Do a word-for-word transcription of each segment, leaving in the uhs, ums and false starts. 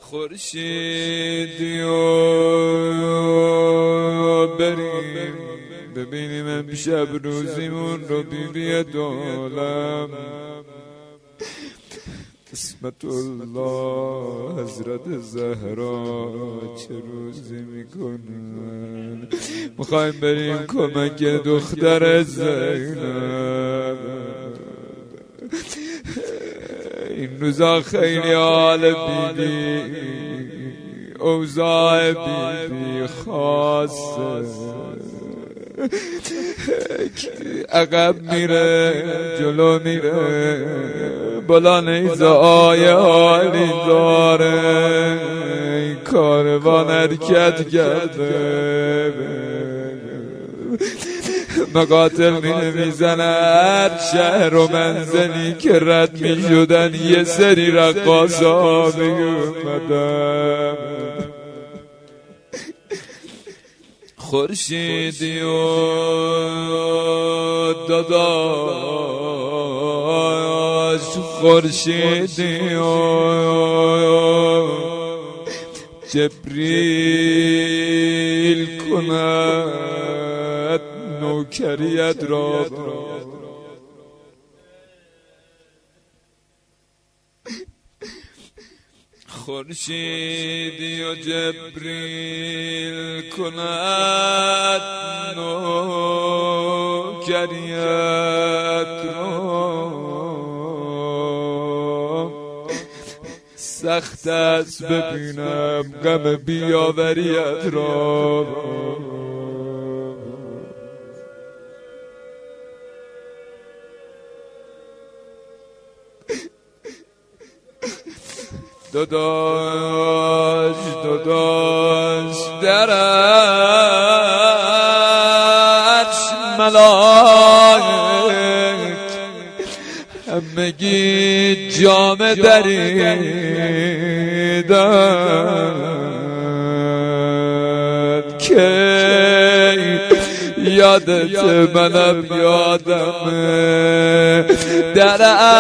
خورشیدی و بریم ببینیم امشب روزیمون رو بی بی دولم. قسمت الله حضرت زهرا چه روزی میکنن. میخوایم بریم کمک دختر زینب. این روزا خیلی حال بیبی اوضاع بیبی خاصه، عقب میره جلو میره بالا نیزه آیه حالی داره. این کاروان حرکت کرده مقاتل می میزنه هر شهر و منزلی که رد می شدن یه سری رقاصا می اومدن. خورشیدی و داداش خورشیدی و جبریل کند نوکریت را. خورشیدی و جبریل کند نوکریت را. سخت است ببینم غم بیاوریت را. داداش داداش در عرش ملائک همگی جام دریدن که یادت منم یادمه. در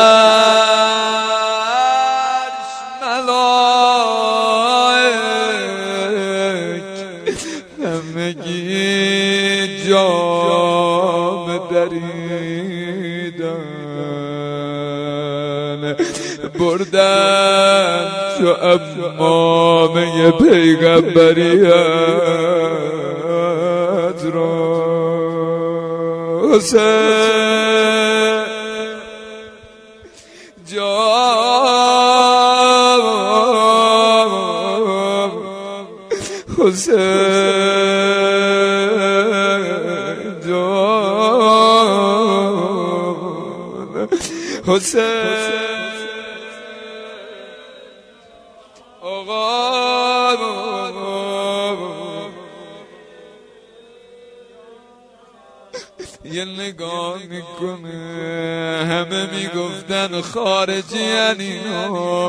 همگی جام دریدن بردن تو امامه پیغمبریت را. حسین جان حسین حسین آقا یه نگاه میکنه همه میگفتن خارجی اینا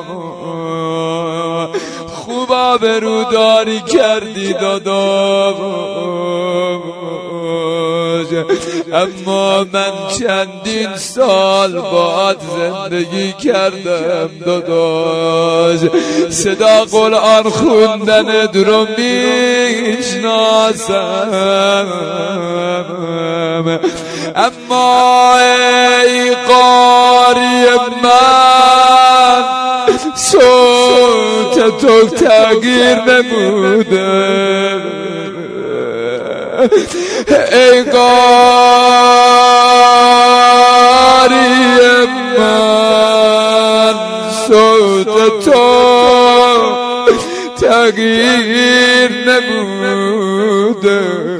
خوب آبروداری کردی داداش. اما من چندین سال باهات زندگی کردم داداش. صدا قرآن خوندن رو میشناسم اما ای قاری من صوت تو تغییر نموده. ای قاری من صوت تو تغییر نموده.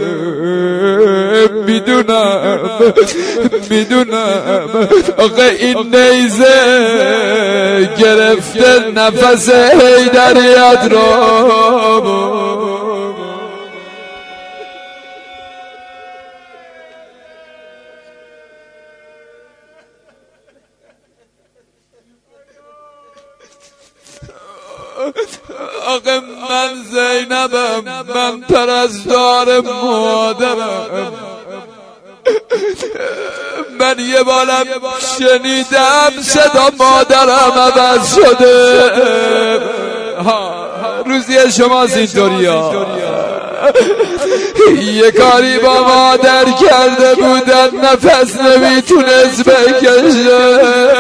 میدونم میدونم آقا این نیزه گرفته نفس حیدریت را. آقا من زینبم، من پرستار مادرم، من یه بارم شنیدم صدا مادرم عوض شده. روزی شماست اینطوری ها. یه کاری با مادر کرده بودن نفس نمیتونست بکشه،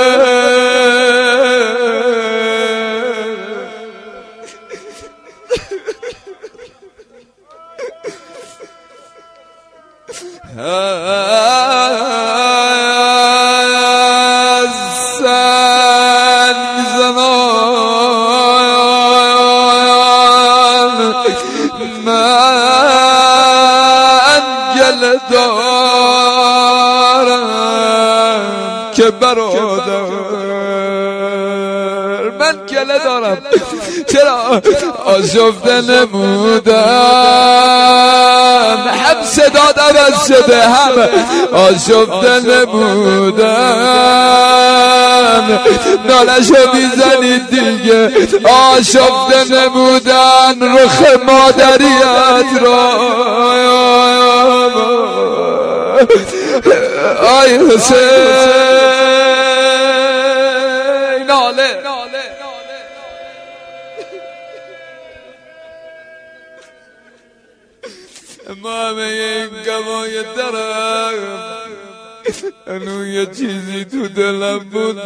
دارم که برادر من گله دارم چرا آشفته نمودم، هم صدا عوض شده هم آشفته نمودم، نالشو میزنید دیگه آشفته نمودن رخ مادریت را. آی حسین ناله ما همه این گوای درم انو یه چیزی تو دلم بود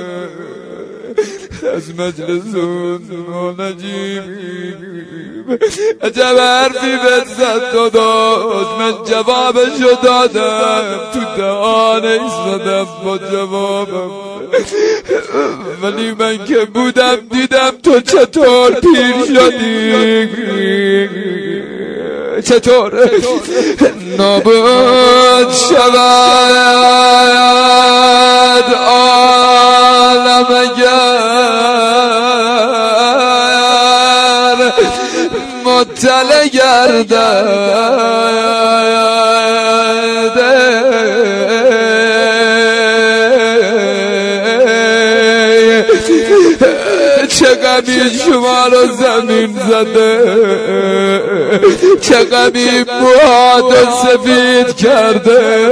از مجلس اون نجیب عجب حرفی بهت زد داداش، من جوابشو دادم تو دهانش زدم با جوابم، ولی من که بودم دیدم تو چطور پیر شدی، چطور نابود شود عالم اگر مطلع گردد، چه غمی شما رو زمین زده، چه غمی موهاتو سفید کرده،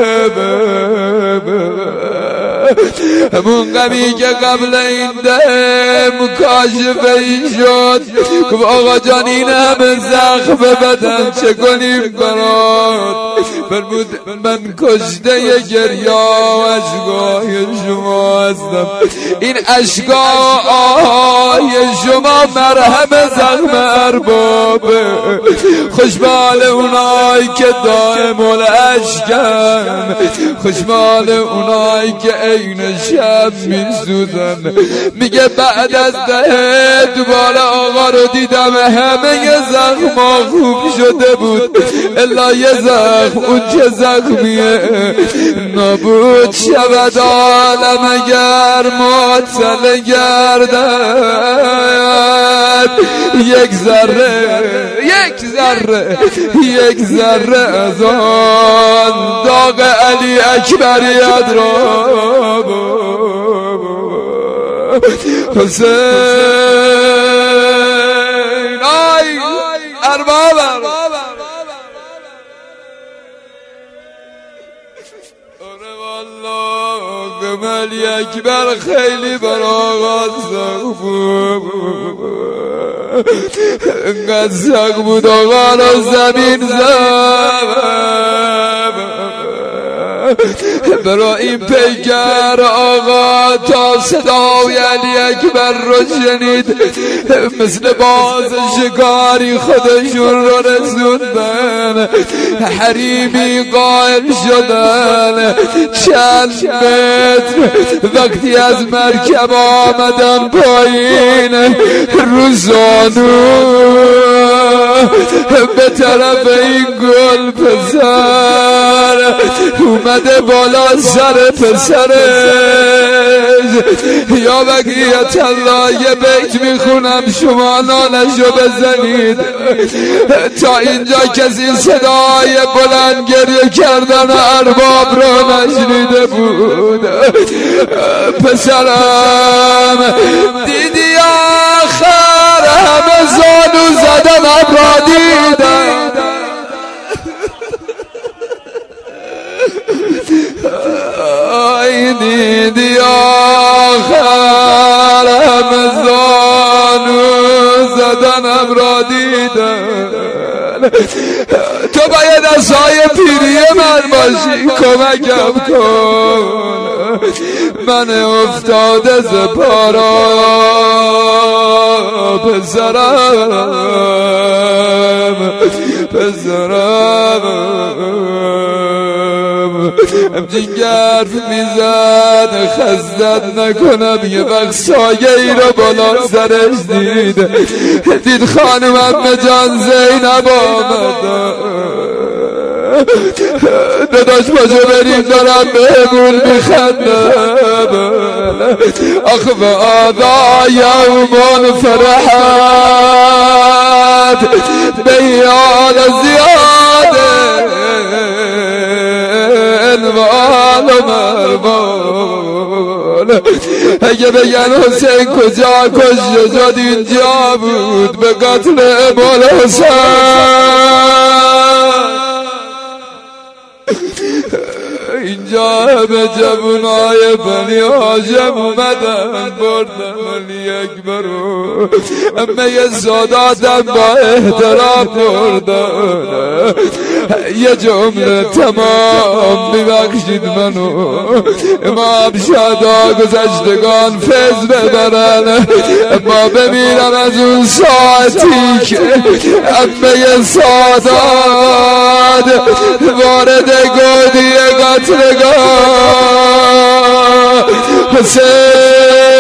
همون غمی که قبل این ده مکاشفه ای شد که آقا جان این همه زخم بدن چه کنیم برات، فرمود من کشته ی گریه و اشکای شما هستم، این اشکای شما مرهم زخم اربابه، خوشبال اونایی که دائم الاشکن، خوشبال اونایی که عین شب میسوزن. میگه بعد از ده دوباره آقا رو دیدم همه زخما خوب شده بود الا یه زخم، اون چه زخمیه نابود شود عالم اگر مطلع گردد، یک ذره یک ذره یک ذره از آن داغ علی اکبریت را حسین. آی اربابم آره والله علی اکبر خیلی بر آقا سخ بود، انقدر سخ بود آقا رو زمین زد، برای این پیکر آقا تا صدای علی اکبر رو شنید مثل باز شکاری خودشون رو رسوندن، حریمی قائل شدن چند متر. وقتی از مرکب آمدن پایین روزانو به طرف این گل پسر اومده بالا سر پسرش، یا بقیت الله یه بیت میخونم شما نالشو بزنید، تا اینجا کسی صدای بلند گریه کردن ارباب رو نشنیده بود. پسرم دیدی آخر همه زانو زدن را دیدن، آی دیدی آخر همه زانو بدنم را دیدن. تو باید از های پیری من باشی، کمکم کن، من افتاده ز پارا پسرم پسرم. همچین گرف میزد خزدت نکنم، یه وقت سایه ای رو بالا سرش دید، دید خانم عمه جان زینب آمد. داداش باجه بریم دارم بهمون میخندم. آخ و آدا یومون فرحت بیان زیاده انوال مرمال. اگه بگن حسین کجا کش شد اینجا بود به قتل امام حسین. اینجا همه جوانای بنی هاشم اومدن بردن علی اکبرو، همه ساداتم با احترام بردن. یه جمله تمام میبخشید منو، امام شهدا گذشتگان فیض ببرن، اما بمیرم از اون ساعتی که همه سادات وارد گودی قتلگاه حسین